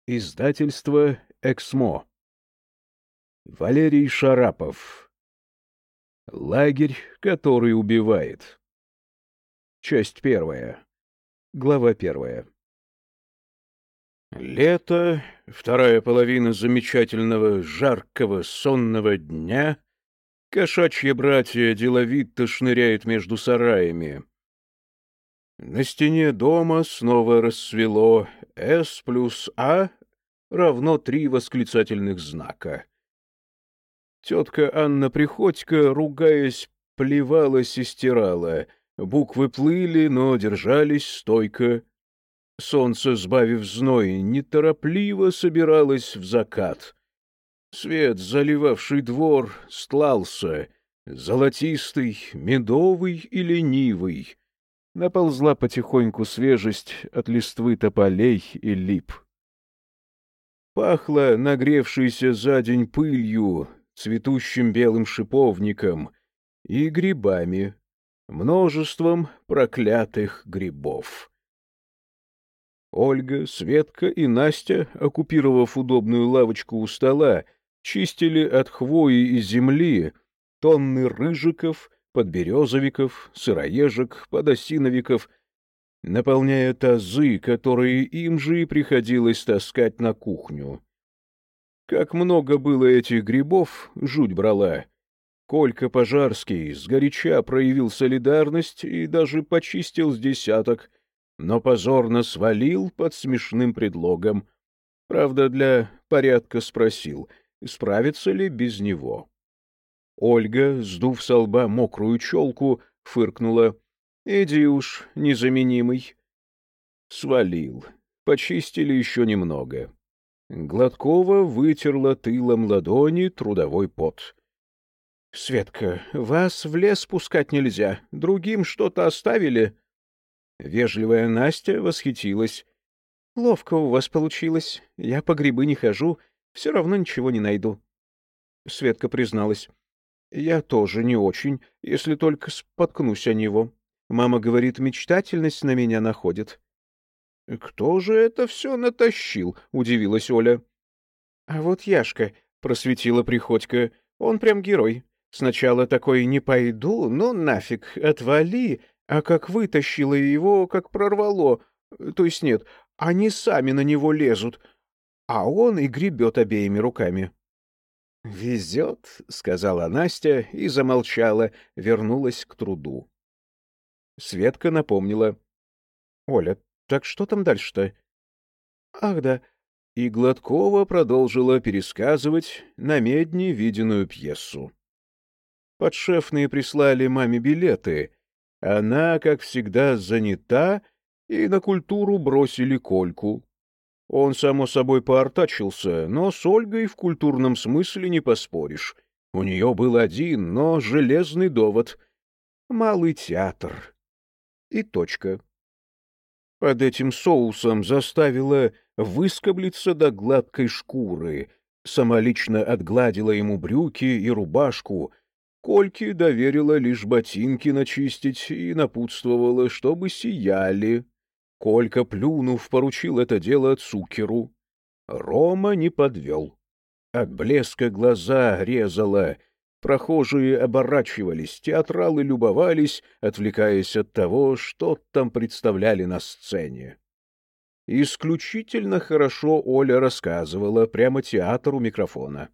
Издательство «Эксмо». Валерий Шарапов. Лагерь, который убивает. Часть первая. Глава первая. Лето, вторая половина замечательного, жаркого, сонного дня. Кошачьи братья деловито шныряют между сараями. На стене дома снова рассвело. С плюс А равно 3 восклицательных знака. Тетка Анна Приходько, ругаясь, плевалась и стирала. Буквы плыли, но держались стойко. Солнце, сбавив зной, неторопливо собиралось в закат. Свет, заливавший двор, стлался, золотистый, медовый и ленивый. Наползла потихоньку свежесть от листвы тополей и лип. Пахло нагревшейся за день пылью, цветущим белым шиповником и грибами, множеством проклятых грибов. Ольга, Светка и Настя, оккупировав удобную лавочку у стола, чистили от хвои и земли тонны рыжиков, подберезовиков, сыроежек, подосиновиков, наполняя тазы, которые им же и приходилось таскать на кухню. Как много было этих грибов, жуть брала. Колька Пожарский сгоряча проявил солидарность и даже почистил с десяток, но позорно свалил под смешным предлогом. Правда, для порядка спросил, справится ли без него. Ольга, сдув со лба мокрую челку, фыркнула. «Иди уж, незаменимый». Свалил. Почистили еще немного. Гладкова вытерла тылом ладони трудовой пот. — Светка, вас в лес пускать нельзя. Другим что-то оставили? Вежливая Настя восхитилась. — Ловко у вас получилось. Я по грибы не хожу, все равно ничего не найду. Светка призналась. — Я тоже не очень, если только споткнусь о него. Мама говорит, мечтательность на меня находит. — Кто же это все натащил? — удивилась Оля. — А вот Яшка, — просветила Приходько, — он прям герой. Сначала такой «не пойду», ну нафиг, отвали, а как вытащило его, как прорвало. То есть нет, они сами на него лезут, а он и гребет обеими руками. — Везет, — сказала Настя и замолчала, вернулась к труду. Светка напомнила. — Оля, так что там дальше-то? — Ах да. И Гладкова продолжила пересказывать на медне виденную пьесу. Подшефные прислали маме билеты. Она, как всегда, занята, и на культуру бросили Кольку. Он, само собой, поортачился, но с Ольгой в культурном смысле не поспоришь. У нее был один, но железный довод. Малый театр. И точка. Под этим соусом заставила выскоблиться до гладкой шкуры, самолично отгладила ему брюки и рубашку, Кольке доверила лишь ботинки начистить и напутствовала, чтобы сияли. Колька, плюнув, поручил это дело Цукеру. Рома не подвел. От блеска глаза резала. Прохожие оборачивались, театралы любовались, отвлекаясь от того, что там представляли на сцене. Исключительно хорошо Оля рассказывала прямо театру микрофона.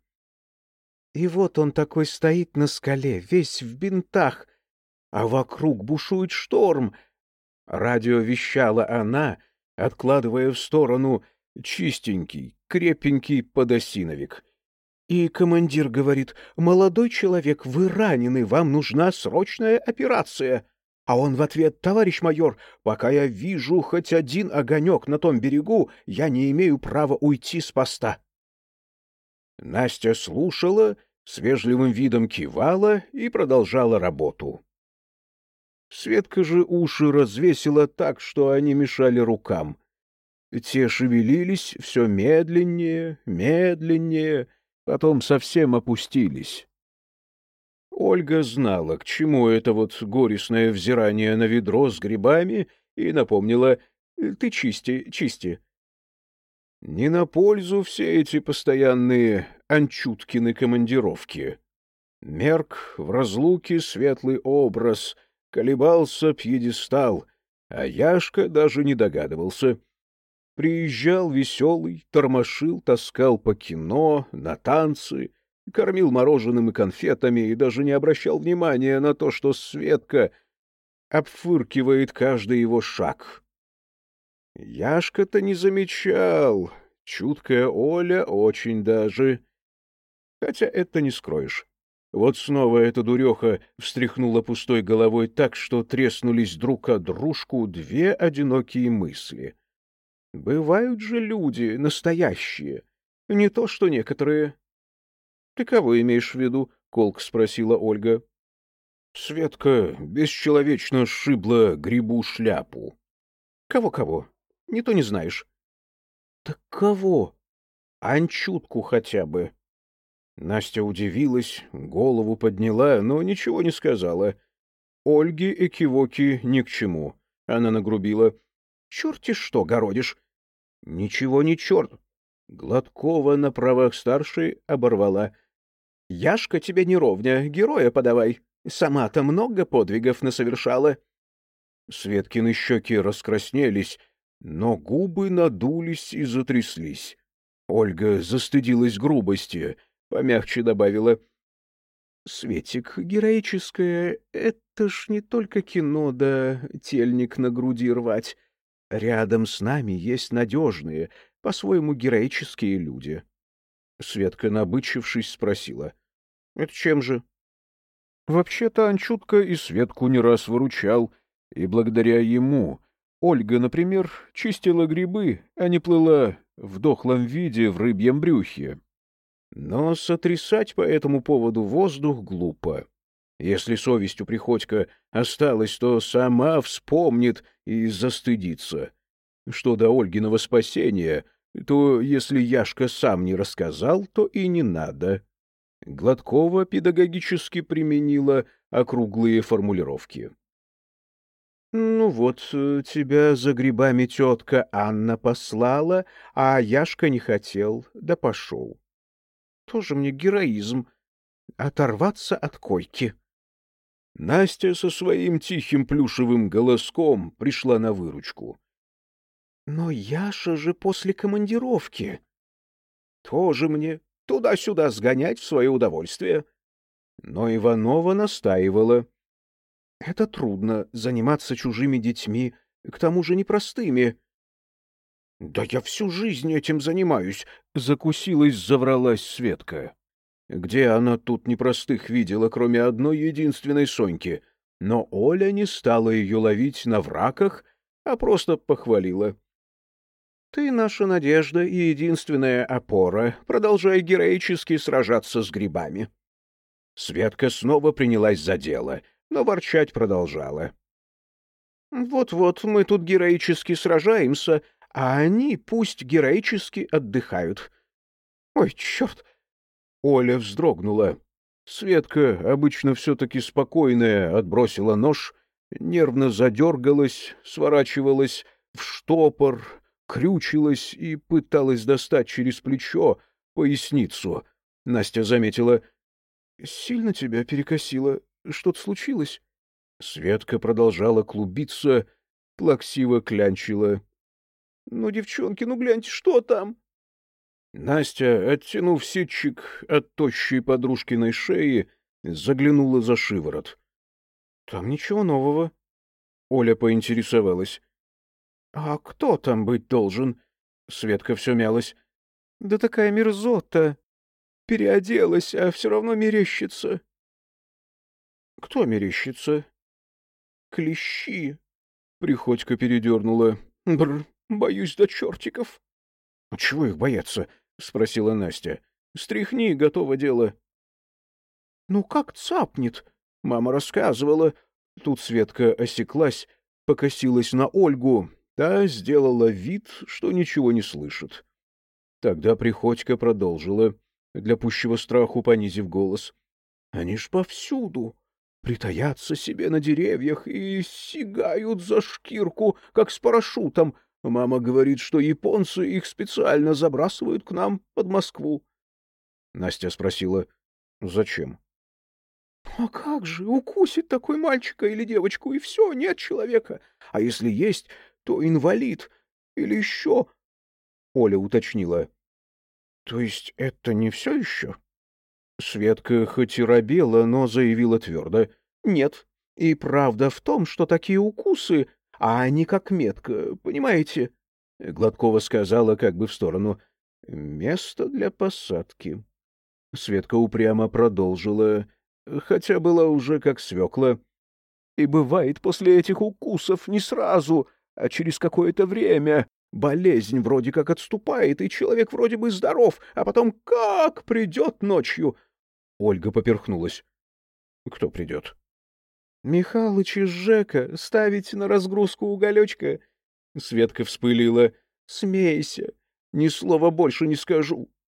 И вот он такой стоит на скале, весь в бинтах, а вокруг бушует шторм. Радио вещала она, откладывая в сторону чистенький, крепенький подосиновик. И командир говорит: «Молодой человек, вы ранены, вам нужна срочная операция». А он в ответ: «Товарищ майор, пока я вижу хоть один огонек на том берегу, я не имею права уйти с поста». Настя слушала, с вежливым видом кивала и продолжала работу. Светка же уши развесила так, что они мешали рукам. Те шевелились все медленнее, медленнее, потом совсем опустились. Ольга знала, к чему это вот горестное взирание на ведро с грибами, и напомнила: «Ты чисти, чисти». Не на пользу все эти постоянные Анчуткины командировки. Мерк в разлуке светлый образ, колебался пьедестал, а Яшка даже не догадывался. Приезжал веселый, тормошил, таскал по кино, на танцы, кормил мороженым и конфетами и даже не обращал внимания на то, что Светка обфыркивает каждый его шаг. Яшка-то не замечал, чуткая Оля очень даже. Хотя это не скроешь. Вот снова эта дуреха встряхнула пустой головой так, что треснулись друг о дружку две одинокие мысли. Бывают же люди настоящие, не то что некоторые. — Ты кого имеешь в виду? — колко спросила Ольга. Светка бесчеловечно сшибла Грибу шляпу. — Кого-кого? Не то не знаешь. — Так кого? Анчутку хотя бы. Настя удивилась, голову подняла, но ничего не сказала. Ольге экивоки ни к чему. Она нагрубила. — Черти что городишь? — Ничего не черт. Гладкова на правах старшей оборвала. — Яшка тебе не ровня, героя подавай. Сама-то много подвигов насовершала. Светкины щеки раскраснелись, но губы надулись и затряслись. Ольга застыдилась грубости, помягче добавила. — Светик, героическое — это ж не только кино да тельник на груди рвать. Рядом с нами есть надежные, по-своему героические люди. Светка, набычившись, спросила. — Это чем же? Вообще-то Анчутка и Светку не раз выручал, и благодаря ему Ольга, например, чистила грибы, а не плыла в дохлом виде в рыбьем брюхе. Но сотрясать по этому поводу воздух глупо. Если совесть у Приходько осталась, то сама вспомнит и застыдится. Что до Ольгиного спасения, то если Яшка сам не рассказал, то и не надо. Гладкова педагогически применила округлые формулировки. — Ну вот, тебя за грибами тетка Анна послала, а Яшка не хотел, да пошел. Тоже мне героизм — оторваться от койки. Настя со своим тихим плюшевым голоском пришла на выручку. — Но Яша же после командировки. — Тоже мне туда-сюда сгонять в свое удовольствие. Но Иванова настаивала. — Это трудно — заниматься чужими детьми, к тому же непростыми. — Да я всю жизнь этим занимаюсь, — закусилась, завралась Светка. Где она тут непростых видела, кроме одной единственной Соньки? Но Оля не стала ее ловить на враках, а просто похвалила. — Ты наша надежда и единственная опора. Продолжай героически сражаться с грибами. Светка снова принялась за дело, но ворчать продолжала. — Вот-вот, мы тут героически сражаемся, а они пусть героически отдыхают. Ой, черт! Оля вздрогнула. Светка, обычно все-таки спокойная, отбросила нож, нервно задергалась, сворачивалась в штопор, крючилась и пыталась достать через плечо поясницу. Настя заметила. — Сильно тебя перекосило? Что-то случилось? Светка продолжала клубиться, плаксиво клянчила. — Ну, девчонки, ну гляньте, что там? Настя, оттянув ситчик от тощей подружкиной шеи, заглянула за шиворот. — Там ничего нового. Оля поинтересовалась. — А кто там быть должен? Светка все мялась. — Да такая мерзота. Переоделась, а все равно мерещится. — Кто мерещится? — Клещи. Приходько передернула. — Бррр, боюсь до чертиков. — Чего их бояться? — спросила Настя. — Стряхни, готово дело. — Ну как цапнет? Мама рассказывала. Тут Светка осеклась, покосилась на Ольгу. Та сделала вид, что ничего не слышит. Тогда Приходько продолжила, для пущего страху понизив голос. — Они ж повсюду. Притаятся себе на деревьях и сигают за шкирку, как с парашютом. Мама говорит, что японцы их специально забрасывают к нам под Москву. Настя спросила: «Зачем?» «А как же, укусит такой мальчика или девочку, и все, нет человека. А если есть, то инвалид. Или еще...» Оля уточнила: «То есть это не все еще?» Светка хоть и робела, но заявила твердо: «Нет. И правда в том, что такие укусы, а они как метка, понимаете?» Гладкова сказала как бы в сторону: «Место для посадки». Светка упрямо продолжила, хотя была уже как свекла. «И бывает после этих укусов не сразу, а через какое-то время. Болезнь вроде как отступает, и человек вроде бы здоров, а потом как придет ночью!» Ольга поперхнулась. «Кто придет?» «Михалыч из ЖЭКа ставить на разгрузку уголечка». Светка вспылила. «Смейся, ни слова больше не скажу.